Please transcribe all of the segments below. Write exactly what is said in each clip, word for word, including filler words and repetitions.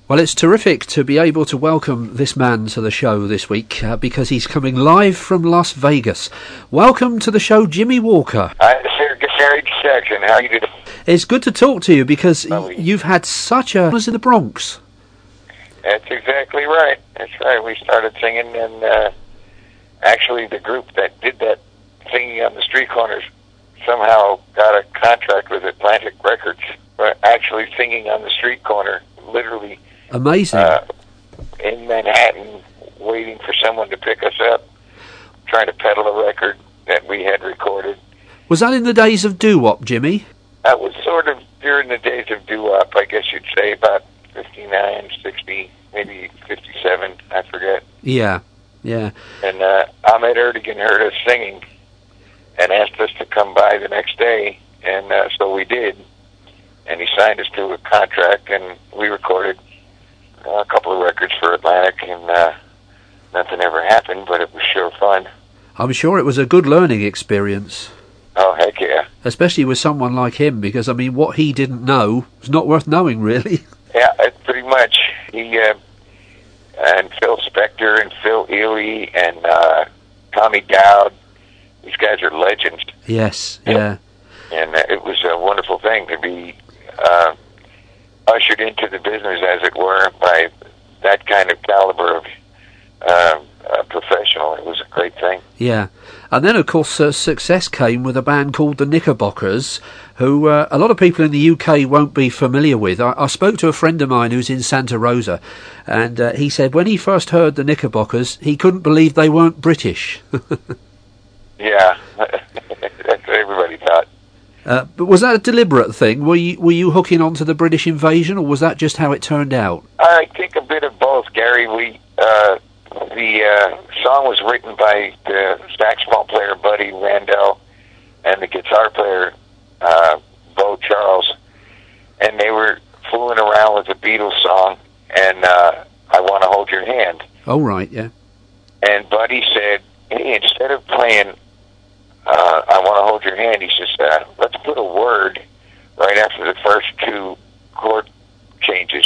Well, it's terrific to be able to welcome this man to the show this week uh, because he's coming live from Las Vegas. Welcome to the show, Jimmy Walker. Hi, Sir Gary Jackson. How are you doing? It's good to talk to you because Lovely. y- you've had such a... was in the Bronx. That's exactly right. That's right. We started singing, and uh, actually the group that did that singing on the street corners somehow got a contract with Atlantic Records for actually singing on the street corner, literally. Amazing. Uh, in Manhattan, waiting for someone to pick us up, trying to peddle a record that we had recorded. Was that in the days of doo-wop, Jimmy? That was sort of during the days of doo-wop, I guess you'd say, about fifty-nine, sixty, maybe fifty-seven, I forget. Yeah, yeah. And uh, Ahmet Ertegun heard us singing and asked us to come by the next day, and uh, so we did. And he signed us to a contract, and we recorded a couple of records for Atlantic, and uh, nothing ever happened, but it was sure fun. I'm sure it was a good learning experience. Oh, heck yeah. Especially with someone like him, because, I mean, what he didn't know was not worth knowing, really. Yeah, pretty much. He, uh, and Phil Spector, and Phil Ely, and uh, Tommy Dowd, these guys are legends. Yes, yeah. And uh, it was a wonderful thing to be uh, ushered into the business, as it were, by that kind of caliber of uh, uh, professional. It was a great thing. Yeah. And then, of course, uh, success came with a band called the Knickerbockers, who uh, a lot of people in the U K won't be familiar with. I, I spoke to a friend of mine who's in Santa Rosa, and uh, he said when he first heard the Knickerbockers, he couldn't believe they weren't British. Yeah, that's what everybody thought. Uh, but was that a deliberate thing? Were you were you hooking onto the British invasion, or was that just how it turned out? I think a bit of both, Gary. We uh, the uh, song was written by the saxophone player Buddy Randell and the guitar player uh, Bo Charles, and they were fooling around with the Beatles song, and uh, I Want to Hold Your Hand. Oh, right, yeah. And Buddy said, hey, instead of playing uh, I Want to Hold Your Hand, he says, uh, let's put a word right after the first two chord changes.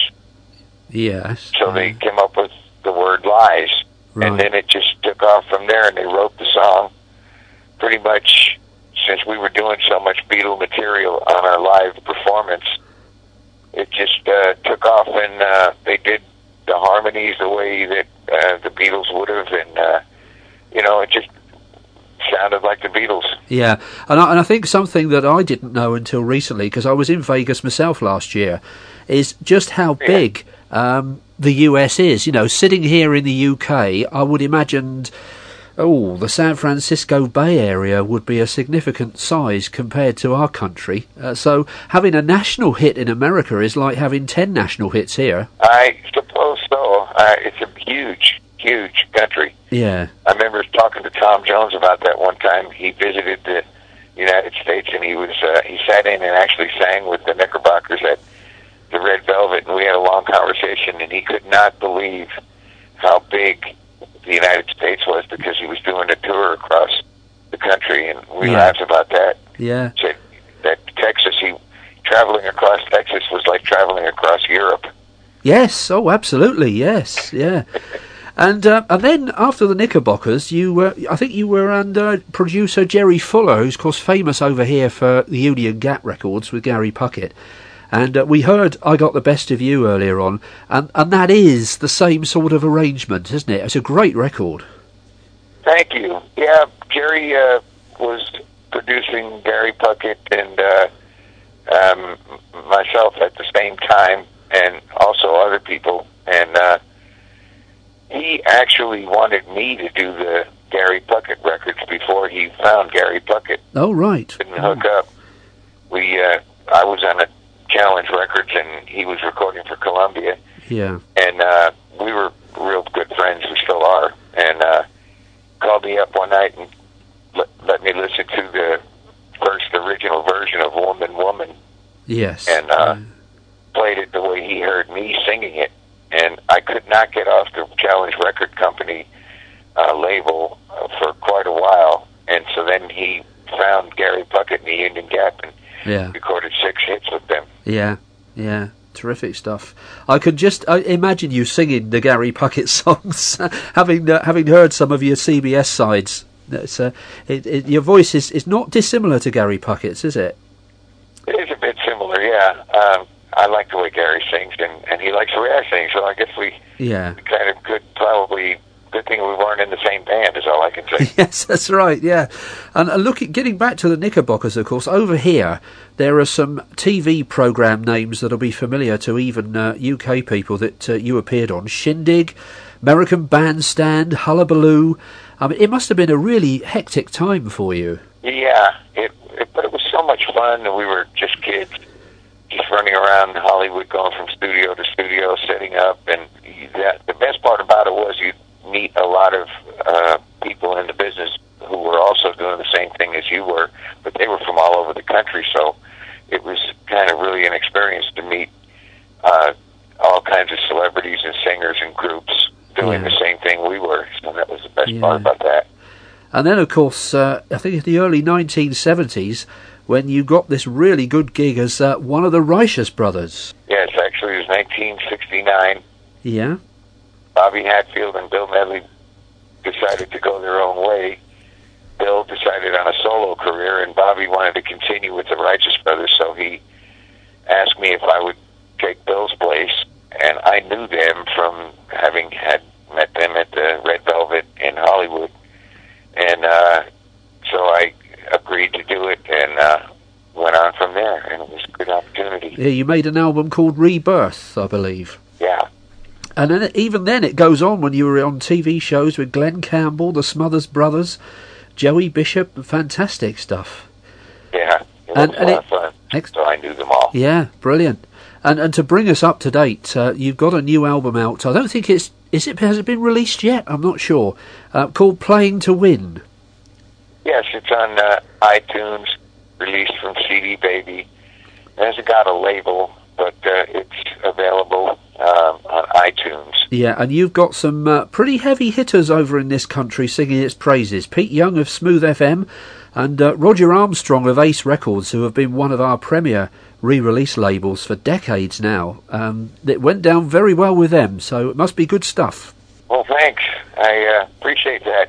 Yes. So uh, they came up with the word Lies. Right. And then it just took off from there, and they wrote the song pretty much since we were doing so much Beatle material on our live performance. It just uh, took off, and uh, they did the harmonies the way that uh, the Beatles would have, and, uh, you know, it just sounded like the Beatles. Yeah, and I, and I think something that I didn't know until recently, because I was in Vegas myself last year, is just how Yeah. big um, the U S is. You know, sitting here in the U K, I would imagine, oh, the San Francisco Bay Area would be a significant size compared to our country. Uh, so having a national hit in America is like having ten national hits here. I suppose so. Uh, it's a huge, huge country. Yeah. I remember talking to Tom Jones about that one time. He visited the United States, and he was uh, he sat in and actually sang with the Knickerbockers at the Red Velvet, and we had a long conversation, and he could not believe how big the United States was because he was doing a tour across the country, and we Yeah. laughed about that. Yeah. Said that Texas, he traveling across Texas was like traveling across Europe. Yes. Oh, absolutely. Yes. Yeah. And uh, and then after the Knickerbockers, you were, I think you were under producer Jerry Fuller, who's of course famous over here for the Union Gap records with Gary Puckett. And uh, we heard I Got the Best of You earlier on, and, and that is the same sort of arrangement, isn't it? It's a great record. Thank you. Yeah, Jerry uh, was producing Gary Puckett and uh, um, myself at the same time, and also other people. And uh, he actually wanted me to do the Gary Puckett records before he found Gary Puckett. Oh, right. Didn't hook up. We, uh, I was on a Challenge Records, and he was recording for Columbia. Yeah. And uh, we were real good friends. We still are. And uh, called me up one night and let, let me listen to the first original version of Woman, Woman. Yes. And uh, played it the way he heard me singing it. And I could not get off the Challenge Record Company uh, label uh, for quite a while. And so then he found Gary Puckett in the Union Gap and yeah. recorded six hits with them. Yeah, yeah. Terrific stuff. I can just uh, imagine you singing the Gary Puckett songs, having uh, having heard some of your C B S sides. It's, uh, it, it, your voice is, is not dissimilar to Gary Puckett's, is it? It is a bit similar, yeah. Um, I like the way Gary sings, and, and he likes the way I sing, so I guess we yeah. kind of could probably... Good thing we weren't in the same band, is all I can say. Yes, that's right, yeah. And uh, look, getting back to the Knickerbockers, of course, over here, there are some T V programme names that'll be familiar to even uh, U K people that uh, you appeared on. Shindig, American Bandstand, Hullabaloo. I mean, it must have been a really hectic time for you. Yeah, it, it, but it was so much fun, and we were just kids, just running around Hollywood, going from studio to studio, setting up, and that, the best part about it was you meet a lot of uh, people in the business who were also doing the same thing as you were, but they were from all over the country, so it was kind of really an experience to meet uh, all kinds of celebrities and singers and groups doing yeah. the same thing we were, so that was the best yeah. part about that. And then, of course, uh, I think in the early nineteen seventies, when you got this really good gig as uh, one of the Righteous Brothers. Yes, actually it was nineteen sixty-nine. Yeah. Bobby Hatfield and Bill Medley decided to go their own way. Bill decided on a solo career, and Bobby wanted to continue with the Righteous Brothers, so he asked me if I would take Bill's place, and I knew them from having had met them at the Red Velvet in Hollywood, and uh, so I agreed to do it, and uh, went on from there, and it was a good opportunity. Yeah, you made an album called Rebirth, I believe. Yeah. And then, even then, it goes on when you were on T V shows with Glenn Campbell, the Smothers Brothers, Joey Bishop, fantastic stuff. Yeah, it and, was and a lot it, of fun, ex- so I knew them all. Yeah, brilliant. And and to bring us up to date, uh, you've got a new album out. I don't think it's, is it, has it been released yet? I'm not sure. Uh, called Playing to Win. Yes, it's on uh, iTunes, released from C D Baby. It hasn't got a label, but uh, it's available um, on iTunes. Yeah, and you've got some uh, pretty heavy hitters over in this country singing its praises. Pete Young of Smooth F M and uh, Roger Armstrong of Ace Records, who have been one of our premier re-release labels for decades now. Um, it went down very well with them, so it must be good stuff. Well, thanks. I uh, appreciate that.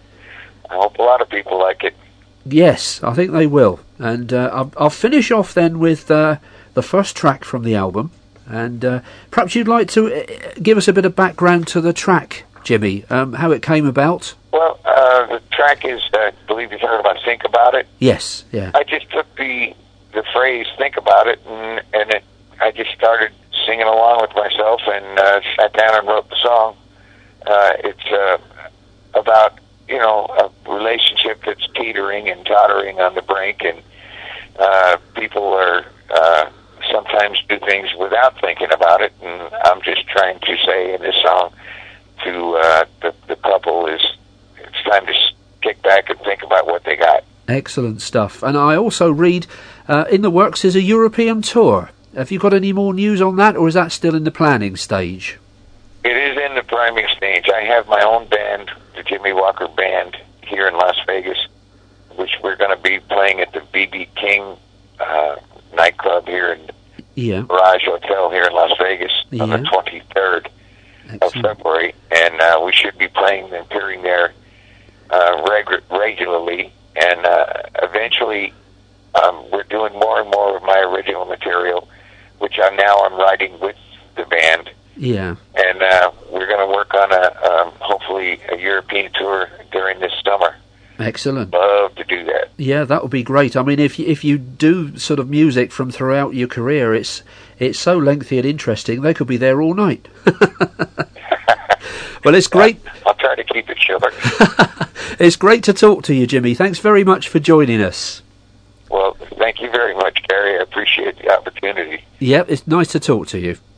I hope a lot of people like it. Yes, I think they will. And uh, I'll, I'll finish off then with uh, the first track from the album. And uh, perhaps you'd like to uh, give us a bit of background to the track, Jimmy, um, how it came about. Well, uh, the track is, uh, I believe you've heard about Think About It. Yes, yeah. I just took the the phrase Think About It, and, and it, I just started singing along with myself and uh, sat down and wrote the song. Uh, it's uh, about, you know, a relationship that's teetering and tottering on the brink, and uh, people are... Uh, sometimes do things without thinking about it, and I'm just trying to say in this song to uh, the, the couple is it's time to kick back and think about what they got. Excellent stuff. And I also read uh, in the works is a European tour. Have you got any more news on that, or is that still in the planning stage? It is in the priming stage. I have my own band, the Jimmy Walker Band, here in Las Vegas, which we're going to be playing at the B B King uh, nightclub here in yeah. Mirage Hotel here in Las Vegas yeah. on the twenty-third Excellent. Of February, and uh, we should be playing and appearing there uh, reg- regularly, and uh, eventually um, we're doing more and more of my original material, which I'm now I'm writing with the band. Yeah. And uh, we're going to work on a um, hopefully a European tour during this summer. Excellent. Love to do that. Yeah, that would be great. I mean, if you, if you do sort of music from throughout your career, it's it's so lengthy and interesting. They could be there all night. Well, it's great. I'll try to keep it short. It's great to talk to you, Jimmy. Thanks very much for joining us. Well, thank you very much, Gary. I appreciate the opportunity. Yep, it's nice to talk to you.